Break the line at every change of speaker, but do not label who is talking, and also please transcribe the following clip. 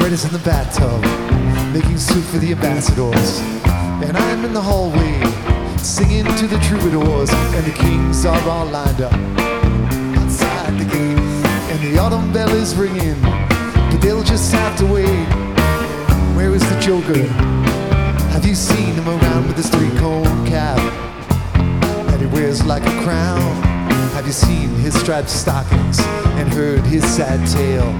Fred is in the bathtub, making soup for the ambassadors. And I'm in the hallway, singing to the troubadours. And the kings are all lined up outside the gate. And the autumn bell is ringing, but they'll just have to wait. Where is the Joker? Have you seen him around with his three-cone cap that he wears like a crown? Have you seen his striped stockings and heard his sad tale